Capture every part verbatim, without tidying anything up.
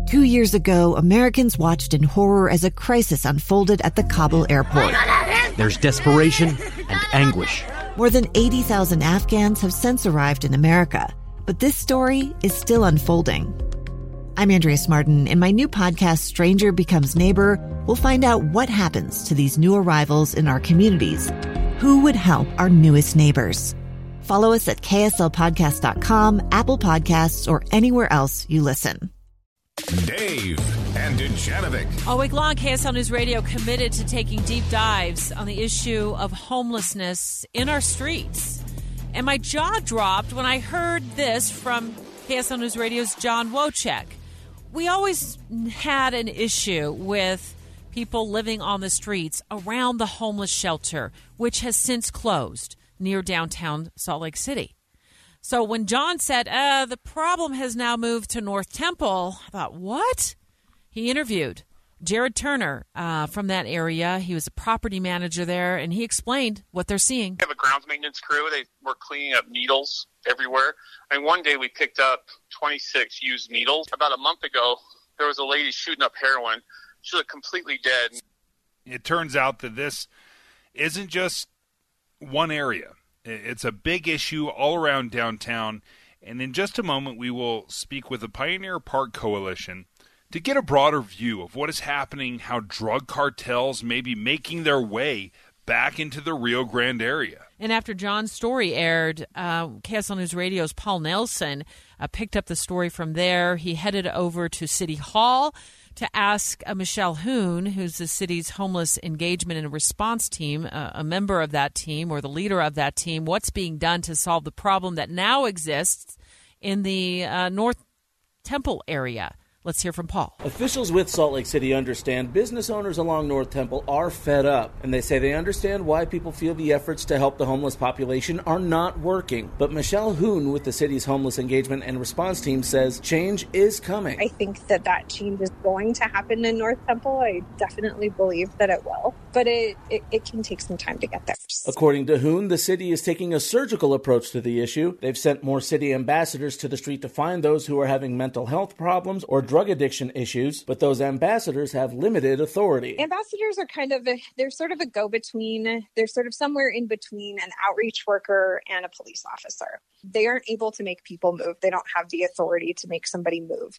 Two years ago, Americans watched in horror as a crisis unfolded at the Kabul airport. There's desperation and anguish. More than eighty thousand Afghans have since arrived in America, but this story is still unfolding. I'm Andrea Martin. In my new podcast, Stranger Becomes Neighbor, we'll find out what happens to these new arrivals in our communities. Who would help our newest neighbors? Follow us at K S L podcast dot com, Apple Podcasts, or anywhere else you listen. Dave and Dujanovic. All week long, K S L News Radio committed to taking deep dives on the issue of homelessness in our streets. And my jaw dropped when I heard this from K S L News Radio's John Wojcik. We always had an issue with people living on the streets around the homeless shelter, which has since closed near downtown Salt Lake City. So when John said, uh, the problem has now moved to North Temple, I thought, what? He interviewed Jared Turner uh, from that area. He was a property manager there, and he explained what they're seeing. We have a grounds maintenance crew. They were cleaning up needles everywhere. I mean, one day we picked up twenty-six used needles. About a month ago, there was a lady shooting up heroin. She looked completely dead. It turns out that this isn't just one area. It's a big issue all around downtown, and in just a moment we will speak with the Pioneer Park Coalition to get a broader view of what is happening, how drug cartels may be making their way back into the Rio Grande area. And after John's story aired, uh, K S L News Radio's Paul Nelson uh, picked up the story from there. He headed over to City Hall to ask uh, Michelle Hoon, who's the city's homeless engagement and response team, uh, a member of that team or the leader of that team, what's being done to solve the problem that now exists in the uh, North Temple area. Let's hear from Paul. Officials with Salt Lake City understand business owners along North Temple are fed up, and they say they understand why people feel the efforts to help the homeless population are not working. But Michelle Hoon with the city's homeless engagement and response team says change is coming. I think that that change is going to happen in North Temple. I definitely believe that it will, but it, it, it can take some time to get there. According to Hoon, the city is taking a surgical approach to the issue. They've sent more city ambassadors to the street to find those who are having mental health problems or drug addiction issues, but those ambassadors have limited authority. Ambassadors are kind of, a, they're sort of a go-between. They're sort of somewhere in between an outreach worker and a police officer. They aren't able to make people move. They don't have the authority to make somebody move.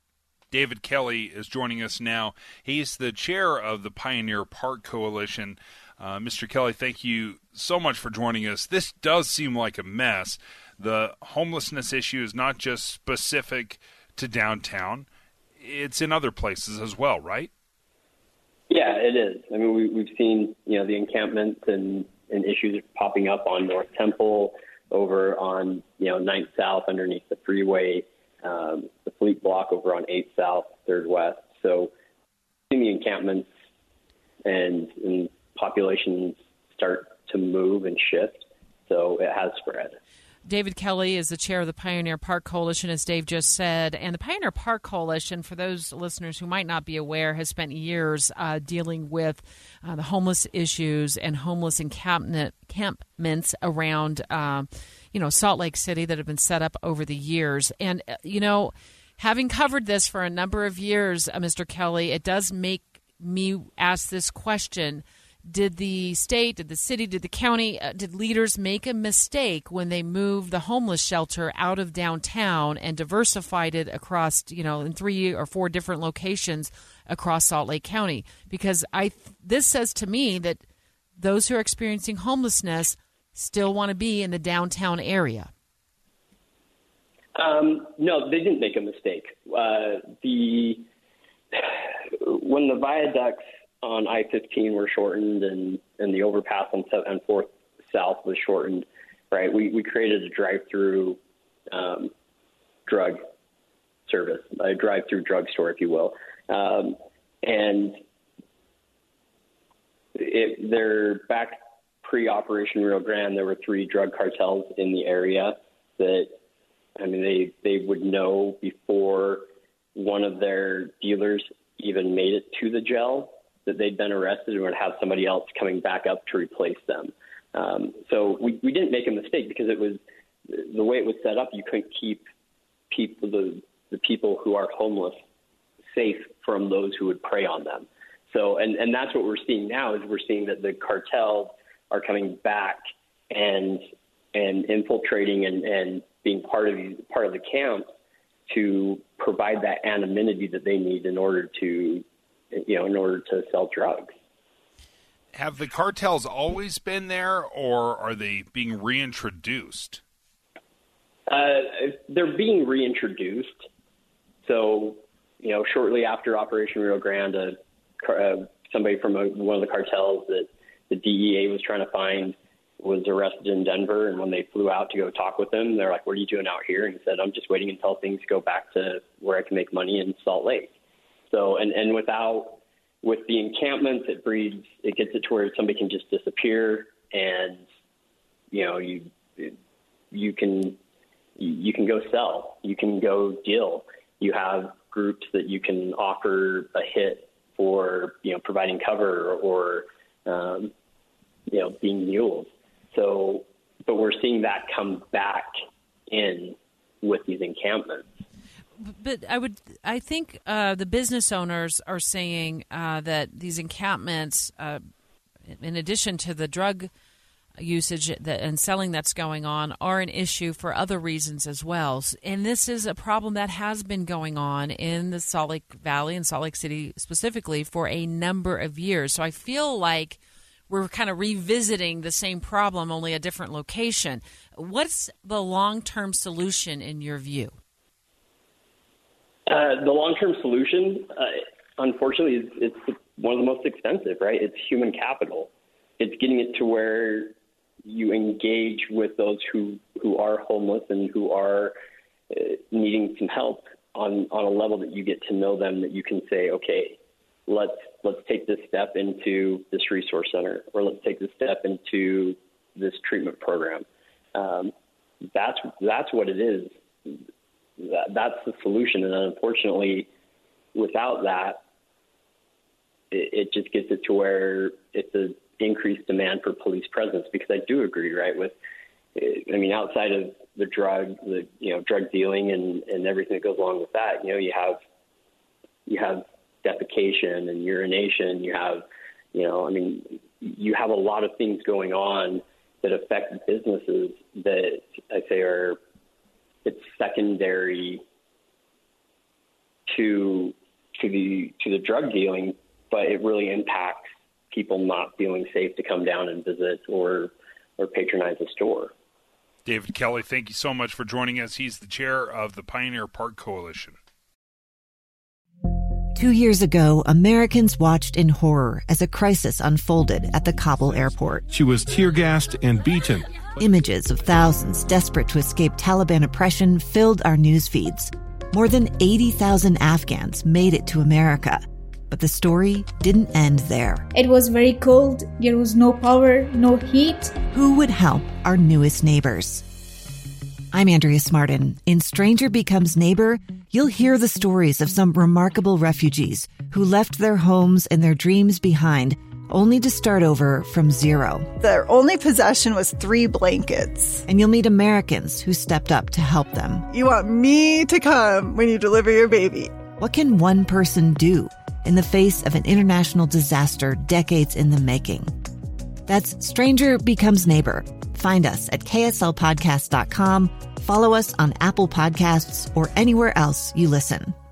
David Kelly is joining us now. He's the chair of the Pioneer Park Coalition. Uh, Mister Kelly, thank you so much for joining us. This does seem like a mess. The homelessness issue is not just specific to downtown. It's in other places as well, right? Yeah, it is. I mean, we, we've seen, you know, the encampments and, and issues popping up on North Temple, over on, you know, ninth South underneath the freeway, um, the Fleet Block over on eighth South, third West. So seeing the encampments and, and populations start to move and shift, so it has spread. David Kelly is the chair of the Pioneer Park Coalition, as Dave just said. And the Pioneer Park Coalition, for those listeners who might not be aware, has spent years uh, dealing with uh, the homeless issues and homeless encampment, encampments around, uh, you know, Salt Lake City that have been set up over the years. And, uh, you know, having covered this for a number of years, uh, Mister Kelly, it does make me ask this question. Did the state, did the city, did the county, uh, did leaders make a mistake when they moved the homeless shelter out of downtown and diversified it across, you know, in three or four different locations across Salt Lake County? Because I, this says to me that those who are experiencing homelessness still want to be in the downtown area. Um, no, they didn't make a mistake. Uh, the when the viaducts on I fifteen were shortened and, and the overpass on and fourth South was shortened, right? We we created a drive-through um, drug service, a drive-through drugstore, if you will. Um, and it, they're back pre-Operation Rio Grande, there were three drug cartels in the area that, I mean, they, they would know before one of their dealers even made it to the jail that they'd been arrested and would have somebody else coming back up to replace them. Um, so we, we didn't make a mistake because it was the way it was set up. You couldn't keep people, the, the people who are homeless safe from those who would prey on them. So, and, and that's what we're seeing now is we're seeing that the cartels are coming back and and infiltrating and, and being part of part of the camps to provide that anonymity that they need in order to, you know, in order to sell drugs. Have the cartels always been there, or are they being reintroduced? Uh, they're being reintroduced. So, you know, shortly after Operation Rio Grande, uh, uh, somebody from a, one of the cartels that the D E A was trying to find was arrested in Denver. And when they flew out to go talk with him, they're like, "What are you doing out here?" And he said, "I'm just waiting until things go back to where I can make money in Salt Lake." So, and, and without, with the encampments, it breeds, it gets it to where somebody can just disappear and, you know, you, you can, you can go sell, you can go deal. You have groups that you can offer a hit for, you know, providing cover or, um, you know, being mules. So, but we're seeing that come back in with these encampments. But I would, I think uh, the business owners are saying uh, that these encampments, uh, in addition to the drug usage that, and selling that's going on, are an issue for other reasons as well. And this is a problem that has been going on in the Salt Lake Valley and Salt Lake City specifically for a number of years. So I feel like we're kind of revisiting the same problem, only a different location. What's the long-term solution in your view? Uh, the long-term solution, uh, unfortunately, is it's one of the most expensive, right? It's human capital. It's getting it to where you engage with those who, who are homeless and who are uh, needing some help on, on a level that you get to know them, that you can say, okay, let's let's take this step into this resource center, or let's take this step into this treatment program. Um, that's that's what it is. That, that's the solution. And unfortunately, without that, it, it just gets it to where it's an increased demand for police presence. Because I do agree, right, with, I mean, outside of the drug, the, you know, drug dealing and, and everything that goes along with that, you know, you have, you have defecation and urination, you have, you know, I mean, you have a lot of things going on that affect businesses that I say are, it's secondary to to the to the drug dealing, but it really impacts people not feeling safe to come down and visit or or patronize a store. David Kelly, thank you so much for joining us. He's the chair of the Pioneer Park Coalition. Two years ago, Americans watched in horror as a crisis unfolded at the Kabul airport. She was tear-gassed and beaten. Images of thousands desperate to escape Taliban oppression filled our news feeds. More than eighty thousand Afghans made it to America. But the story didn't end there. It was very cold. There was no power, no heat. Who would help our newest neighbors? I'm Andrea Smartin. In Stranger Becomes Neighbor, you'll hear the stories of some remarkable refugees who left their homes and their dreams behind, only to start over from zero. Their only possession was three blankets. And you'll meet Americans who stepped up to help them. You want me to come when you deliver your baby. What can one person do in the face of an international disaster decades in the making? That's Stranger Becomes Neighbor. Find us at K S L podcast dot com. Follow us on Apple Podcasts or anywhere else you listen.